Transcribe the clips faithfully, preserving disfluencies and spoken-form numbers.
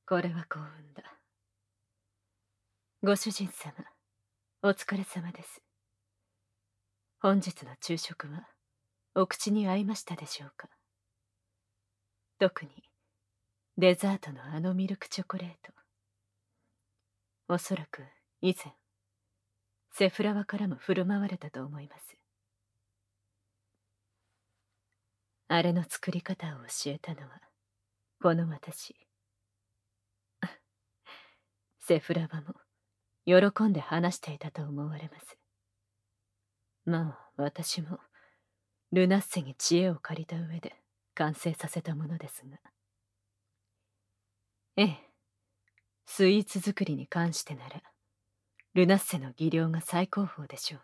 これは幸運だ。ご主人様、お疲れ様です。本日の昼食はお口に合いましたでしょうか。特にデザートのあのミルクチョコレート。おそらく以前セフラワからも振る舞われたと思います。あれの作り方を教えたのはこの私。セフラワも喜んで話していたと思われます。まあ私もルナッセに知恵を借りた上で完成させたものですが。ええ、スイーツ作りに関してならルナッセの技量が最高峰でしょう。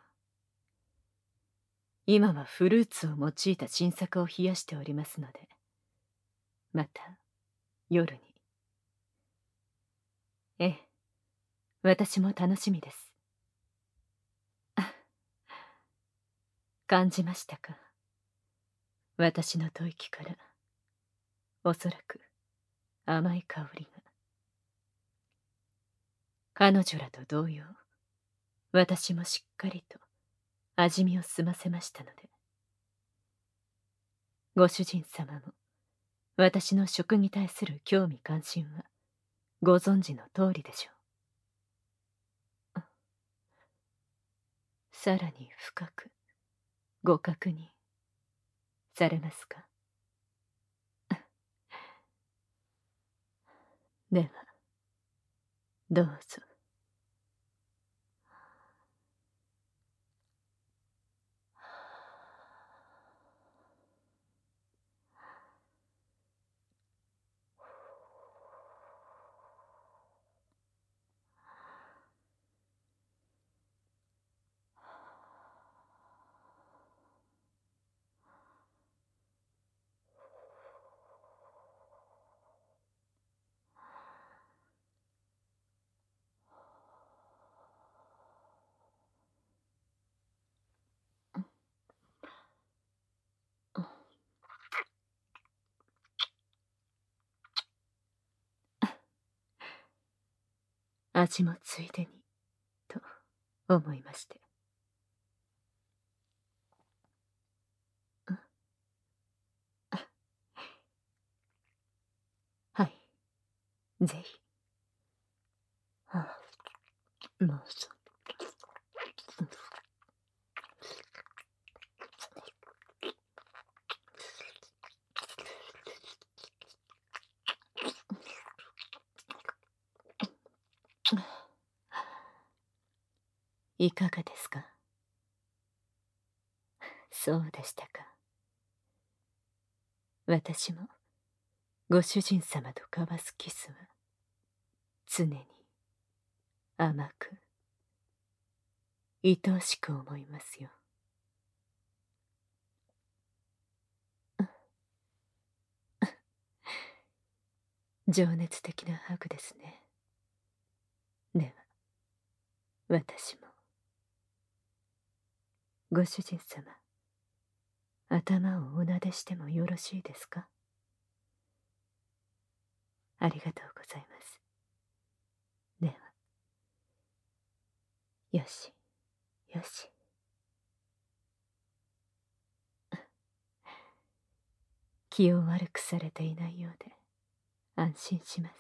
今はフルーツを用いた新作を冷やしておりますので、また夜に。ええ、私も楽しみです。感じましたか、私の吐息からおそらく甘い香りが。彼女らと同様、私もしっかりと味見を済ませましたので。ご主人様も私の食に対する興味関心はご存知の通りでしょう。さらに深くご確認されますか。ではどうぞ。味もついでにと思いまして。はい、ぜひ。どうぞ。いかがですか。そうでしたか。私もご主人様と交わすキスは常に甘く愛おしく思いますよ。情熱的なハグですね。では私も。ご主人様、頭をお撫でしてもよろしいですか。ありがとうございます。では、よしよし。気を悪くされていないようで安心します。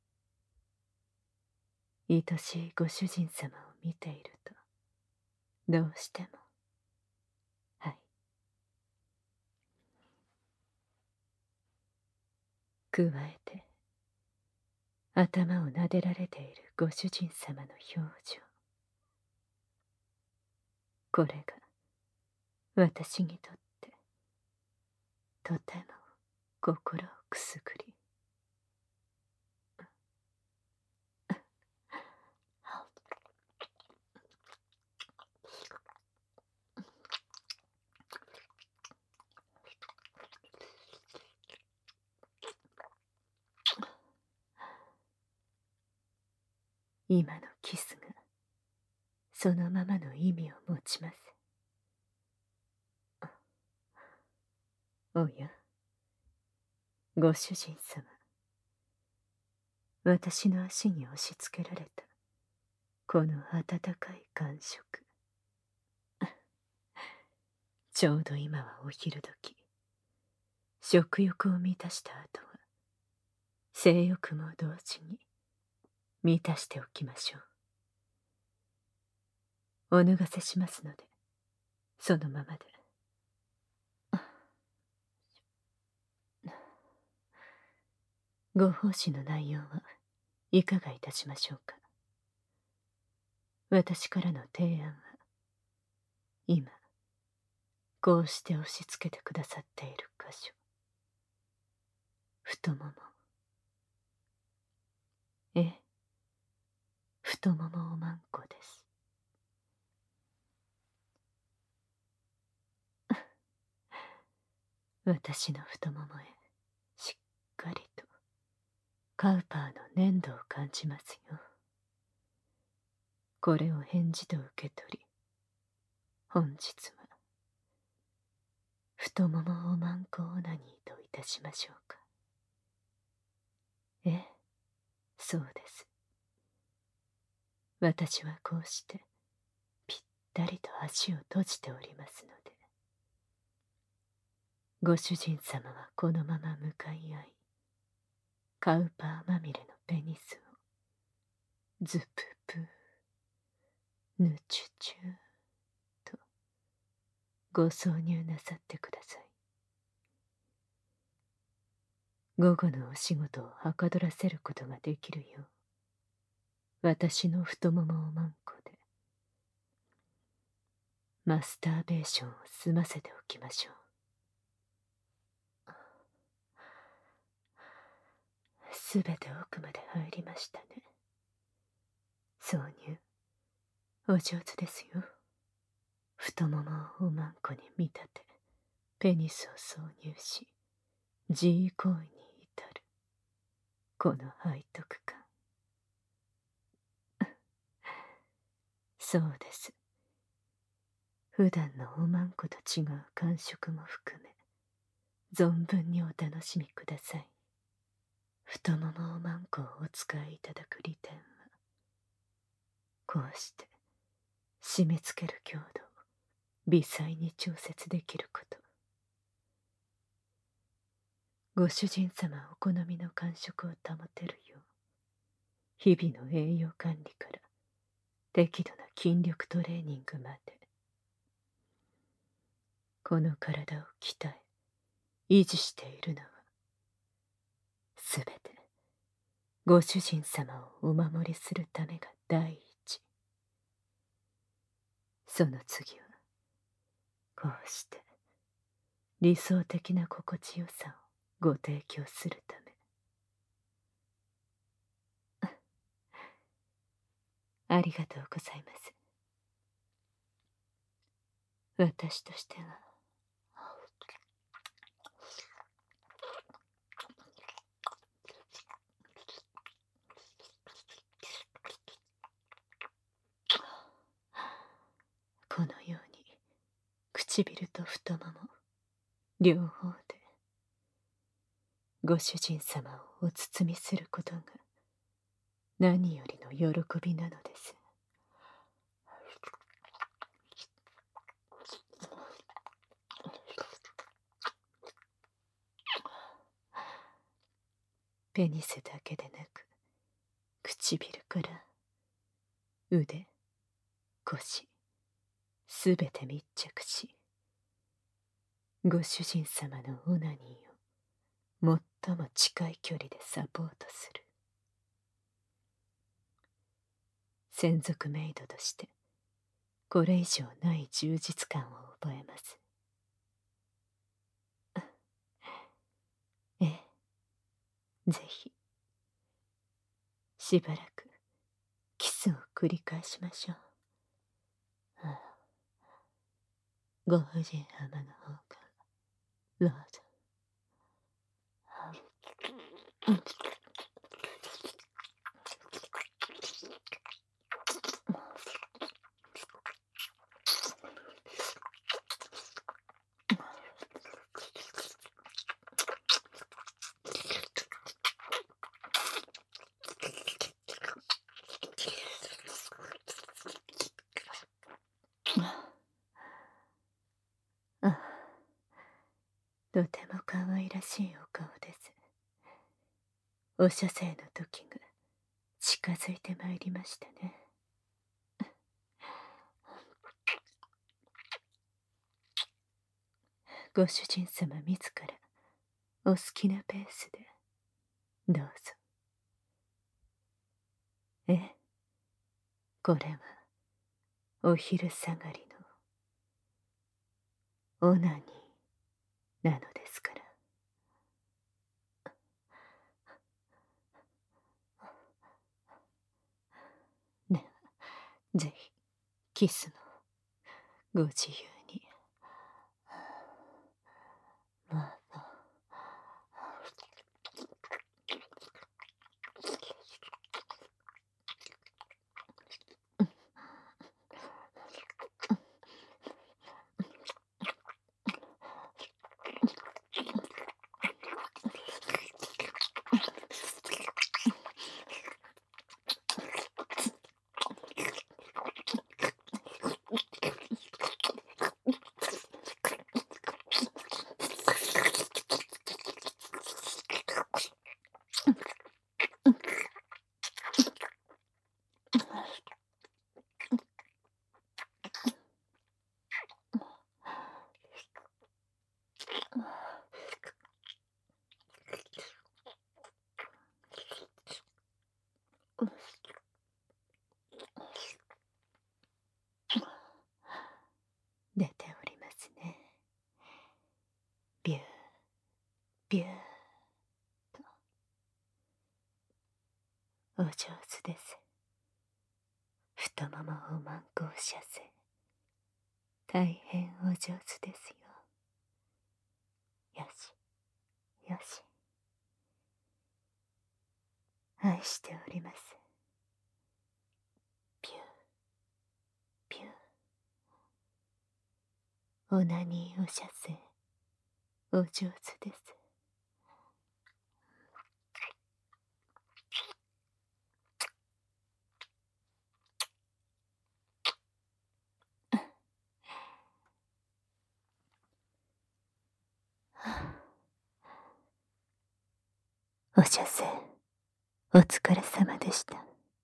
愛しいご主人様を見ているとどうしても。はい。加えて頭を撫でられているご主人様の表情、これが私にとってとても心をくすぐり。今のキスがそのままの意味を持ちます。おや、ご主人様、 私の足に押し付けられたこの温かい感触。ちょうど今はお昼時。食欲を満たした後は性欲も同時に満たしておきましょう。お脱がせしますので、そのままで。ご奉仕の内容はいかがいたしましょうか。私からの提案は、今こうして押し付けてくださっている箇所、太もも。ええ、太ももおまんこです。私の太ももへしっかりとカウパーの粘土を感じますよ。これを返事と受け取り、本日は太ももおまんこオナニーといたしましょうか。ええ、そうです。私はこうしてぴったりと足を閉じておりますので、ご主人様はこのまま向かい合い、カウパーまみれのペニスをズププヌチュチュとご挿入なさってください。午後のお仕事をはかどらせることができるよう、私の太ももおまんこでマスターベーションを済ませておきましょう。すべて奥まで入りましたね。挿入お上手ですよ。太ももをおまんこに見立て、ペニスを挿入し、自慰行為に至るこの背徳感。そうです。普段のおまんこと違う感触も含め、存分にお楽しみください。太ももおまんこをお使いいただく利点は、こうして締め付ける強度を微細に調節できること。ご主人様お好みの感触を保てるよう、日々の栄養管理から適度な筋力トレーニングまで、この体を鍛え維持しているのは、すべてご主人様をお守りするためが第一。その次はこうして理想的な心地よさをご提供するため。ありがとうございます。私としてはこのように唇と太もも両方でご主人様をお包みすることが何よりの喜びなのです。ペニスだけでなく、唇から腕、腰、すべて密着し、ご主人様のオナニーを最も近い距離でサポートする。専属メイドとしてこれ以上ない充実感を覚えます。ええ、ぜひしばらくキスを繰り返しましょう。ご婦人様の方からどうぞ。 ても可愛らしいお顔です。お射精の時が近づいてまいりましたね。ご主人様自らお好きなペースでどうぞ。え、これはお昼下がりのオナニーなのですから。ね、ぜひキスのご自由に。まあ出ておりますね。ビュービューとお上手です。太ももを満行射精、大変お上手ですよ。よしよし、愛しております。ピューピュー、オナニーお射精お上手です。お射精お疲れ様でした。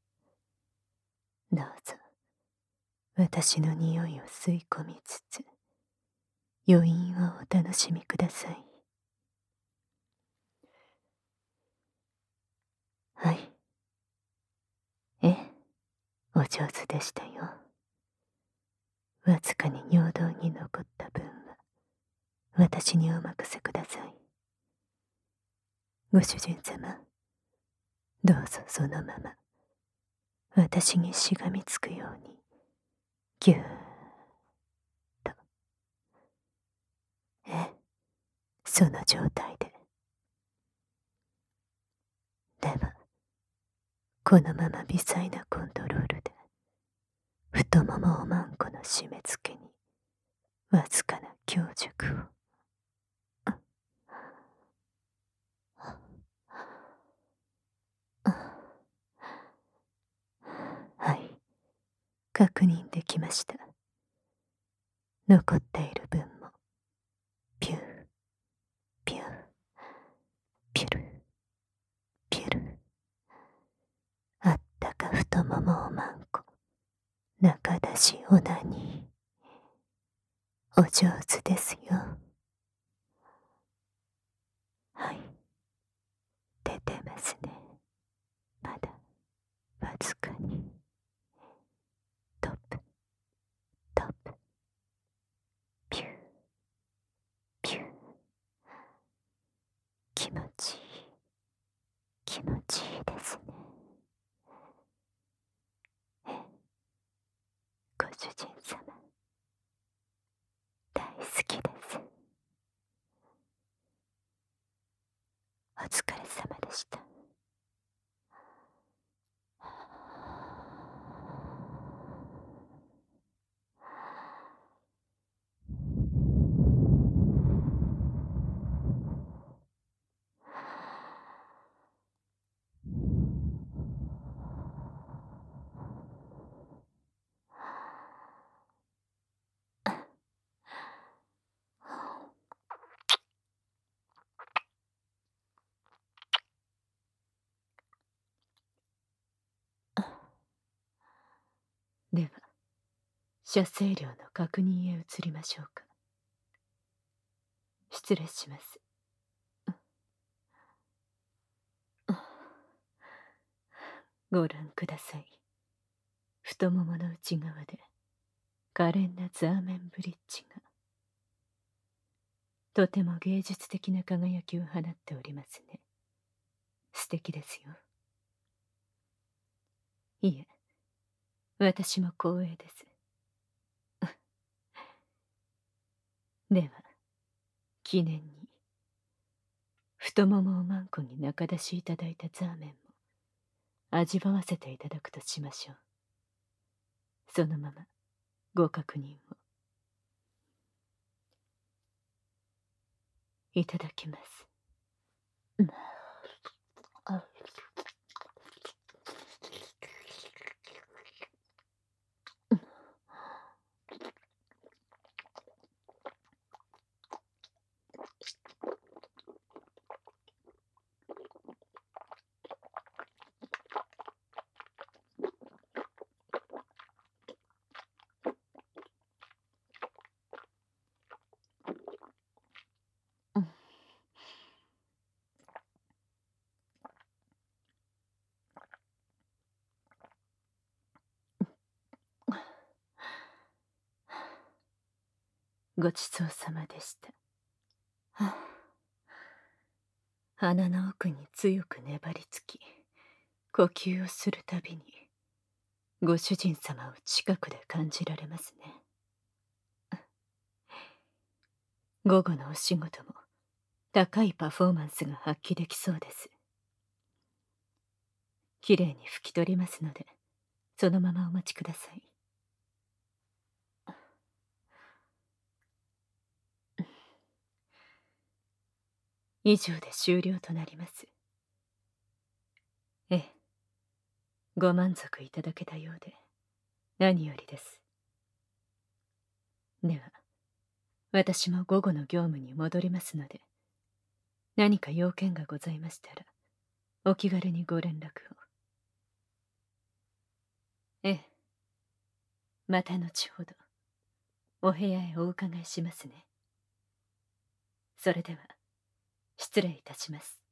どうぞ私の匂いを吸い込みつつ余韻をお楽しみください。はい。え、お上手でしたよ。わずかに尿道に残った分は私にお任せください。ご主人様、どうぞそのまま私にしがみつくようにぎゅーっと。え、その状態で。ではこのまま微細なコントロールで太ももをマンコの締め付けにわずかな強弱を。はい、確認できました。残っている分もピューピューピュルピュル、あったか太ももをマンコ、中出しオナニーお上手ですよ。はい、出てますね。まだわずかに。トップトップ、ピューピュー、気持ちいい気持ちいいですね。え、ご主人様大好きです。お疲れ様でした。 射精量の確認へ移りましょうか。失礼します。ご覧ください。太ももの内側で可憐なザーメンブリッジがとても芸術的な輝きを放っておりますね。素敵ですよ。いえ、私も光栄です。では、記念に太ももをマンコに中出しいただいたザーメンも味わわせていただくとしましょう。そのままご確認を。いただきます。あごちそうさまでした。はあ、鼻の奥に強く粘りつき、呼吸をするたびにご主人様を近くで感じられますね。午後のお仕事も高いパフォーマンスが発揮できそうです。きれいに拭き取りますので、そのままお待ちください。以上で終了となります。ええ、ご満足いただけたようで何よりです。では、私も午後の業務に戻りますので、何か用件がございましたらお気軽にご連絡を。ええ、また後ほどお部屋へお伺いしますね。それでは失礼いたします。